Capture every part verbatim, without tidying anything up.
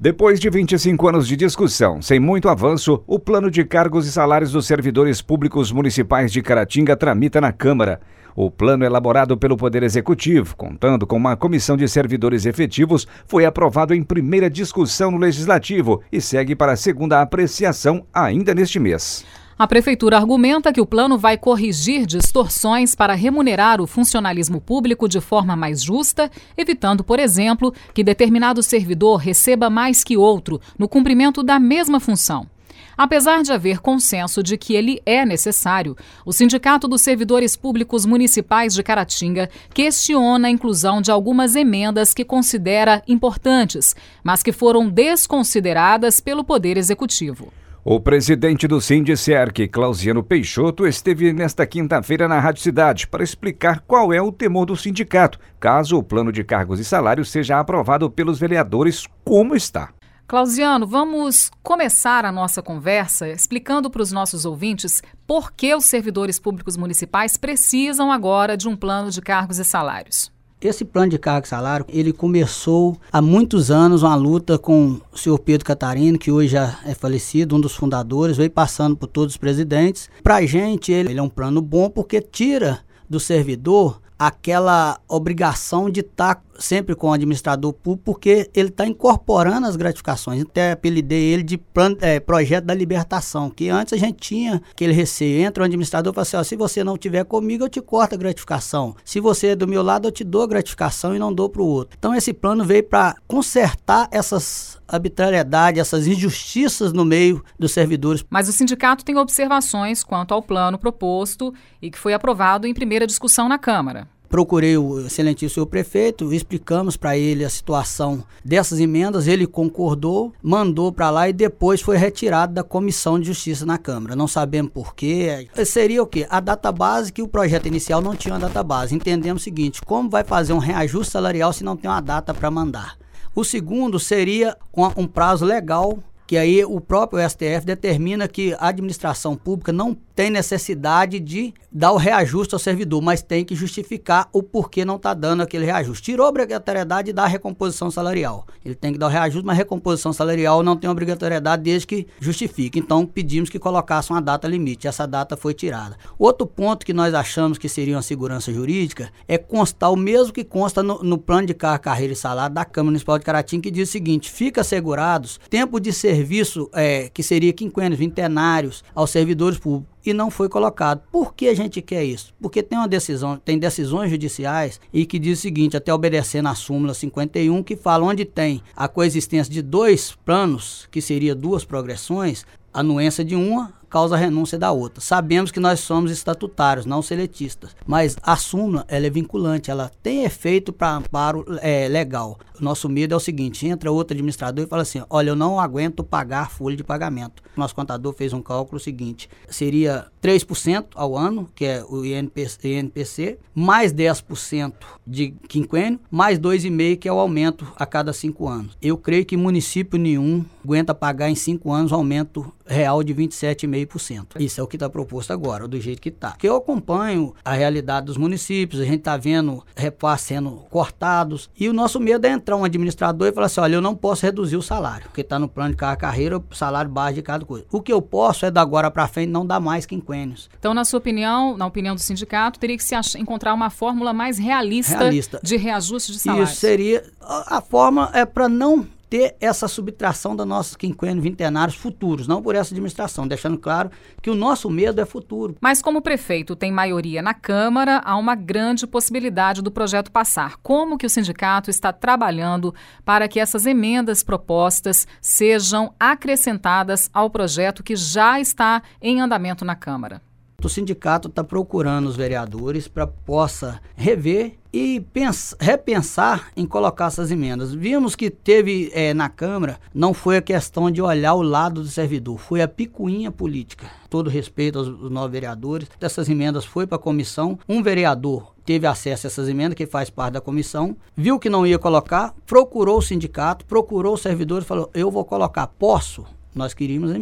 Depois de vinte e cinco anos de discussão, sem muito avanço, o plano de cargos e salários dos servidores públicos municipais de Caratinga tramita na Câmara. O plano elaborado pelo Poder Executivo, contando com uma comissão de servidores efetivos, foi aprovado em primeira discussão no Legislativo e segue para a segunda apreciação ainda neste mês. A Prefeitura argumenta que o plano vai corrigir distorções para remunerar o funcionalismo público de forma mais justa, evitando, por exemplo, que determinado servidor receba mais que outro no cumprimento da mesma função. Apesar de haver consenso de que ele é necessário, o Sindicato dos Servidores Públicos Municipais de Caratinga questiona a inclusão de algumas emendas que considera importantes, mas que foram desconsideradas pelo Poder Executivo. O presidente do Sindicerc, Clauziano Peixoto, esteve nesta quinta-feira na Rádio Cidade para explicar qual é o temor do sindicato, caso o plano de cargos e salários seja aprovado pelos vereadores como está. Clauziano, vamos começar a nossa conversa explicando para os nossos ouvintes por que os servidores públicos municipais precisam agora de um plano de cargos e salários. Esse plano de cargo e salário, ele começou há muitos anos uma luta com o senhor Pedro Catarino, que hoje já é falecido, um dos fundadores, veio passando por todos os presidentes. Para a gente, ele, ele é um plano bom porque tira do servidor aquela obrigação de estar sempre com o administrador público, porque ele está incorporando as gratificações. Até apelidei ele de plano, é, projeto da libertação, que antes a gente tinha aquele receio. Entra o administrador e fala assim, ó, se você não estiver comigo, eu te corto a gratificação. Se você é do meu lado, eu te dou a gratificação e não dou para o outro. Então esse plano veio para consertar essas arbitrariedades, essas injustiças no meio dos servidores. Mas o sindicato tem observações quanto ao plano proposto e que foi aprovado em primeira discussão na Câmara. Procurei o excelentíssimo prefeito, explicamos para ele a situação dessas emendas, ele concordou, mandou para lá e depois foi retirado da Comissão de Justiça na Câmara. Não sabemos por quê. Seria o quê? A database, que o projeto inicial não tinha uma database. Entendemos o seguinte, como vai fazer um reajuste salarial se não tem uma data para mandar? O segundo seria um prazo legal, que aí o próprio S T F determina que a administração pública não tem necessidade de dar o reajuste ao servidor, mas tem que justificar o porquê não está dando aquele reajuste. Tirou a obrigatoriedade de dar a recomposição salarial. Ele tem que dar o reajuste, mas a recomposição salarial não tem obrigatoriedade desde que justifique. Então pedimos que colocasse uma data limite. Essa data foi tirada. Outro ponto que nós achamos que seria uma segurança jurídica é constar o mesmo que consta no, no plano de carga, carreira e salário da Câmara Municipal de Caratinga, que diz o seguinte, fica assegurados tempo de serviço, é, que seria quinquênios, vintenários, aos servidores públicos. E não foi colocado. Por que a gente quer isso? Porque tem uma decisão, tem decisões judiciais e que diz o seguinte, até obedecendo a súmula cinquenta e um, que fala onde tem a coexistência de dois planos, que seria duas progressões, a anuência de uma causa a renúncia da outra. Sabemos que nós somos estatutários, não seletistas, mas a súmula ela é vinculante, ela tem efeito para amparo é, legal. O nosso medo é o seguinte, entra outro administrador e fala assim, olha, eu não aguento pagar folha de pagamento. O nosso contador fez um cálculo seguinte, seria três por cento ao ano, que é o I N P C, mais dez por cento de quinquênio, mais dois vírgula cinco por cento, que é o aumento a cada cinco anos. Eu creio que município nenhum aguenta pagar em cinco anos um aumento real de vinte e sete vírgula cinco por cento. Isso é o que está proposto agora, do jeito que está. Porque eu acompanho a realidade dos municípios, a gente está vendo repasses sendo cortados, e o nosso medo é entrar um administrador e falar assim, olha, eu não posso reduzir o salário, porque está no plano de carga carreira, o salário base de cada coisa. O que eu posso é, da agora para frente, não dar mais quinquênios. Então, na sua opinião, na opinião do sindicato, teria que se ach- encontrar uma fórmula mais realista, realista de reajuste de salários. Isso seria, a, a forma é para não ter essa subtração da nossos quinquênios vintenários futuros, não por essa administração, deixando claro que o nosso medo é futuro. Mas como o prefeito tem maioria na Câmara, há uma grande possibilidade do projeto passar. Como que o sindicato está trabalhando para que essas emendas propostas sejam acrescentadas ao projeto que já está em andamento na Câmara? O sindicato está procurando os vereadores para possa rever e pensa, repensar em colocar essas emendas. Vimos que teve é, na Câmara, não foi a questão de olhar o lado do servidor, foi a picuinha política. Todo respeito aos, aos nove vereadores, essas emendas foi para a comissão, um vereador teve acesso a essas emendas, que faz parte da comissão, viu que não ia colocar, procurou o sindicato, procurou o servidor e falou, eu vou colocar, posso? Nós queríamos emenda.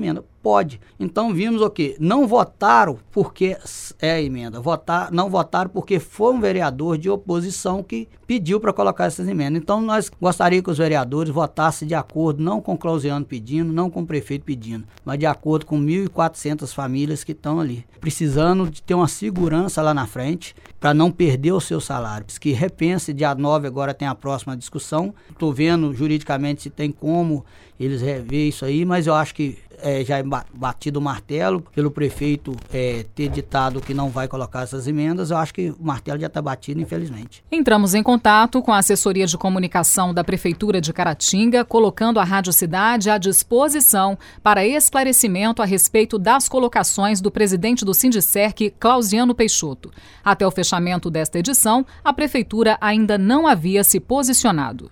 Pode. Então vimos o quê? Não votaram porque é a emenda, votar, não votaram porque foi um vereador de oposição que pediu para colocar essas emendas. Então nós gostaríamos que os vereadores votassem de acordo, não com o Clauziano pedindo, não com o prefeito pedindo, mas de acordo com mil e quatrocentas famílias que estão ali, precisando de ter uma segurança lá na frente para não perder o seu salário. Que repense, dia nove agora tem a próxima discussão. Estou vendo juridicamente se tem como eles rever isso aí, mas eu acho que é, já é batido o martelo pelo prefeito é, ter ditado que não vai colocar essas emendas. Eu acho que o martelo já está batido, infelizmente. Entramos em contato com a assessoria de comunicação da Prefeitura de Caratinga, colocando a Rádio Cidade à disposição para esclarecimento a respeito das colocações do presidente do Sindicerc, Clauziano Peixoto. Até o fechamento desta edição, a Prefeitura ainda não havia se posicionado.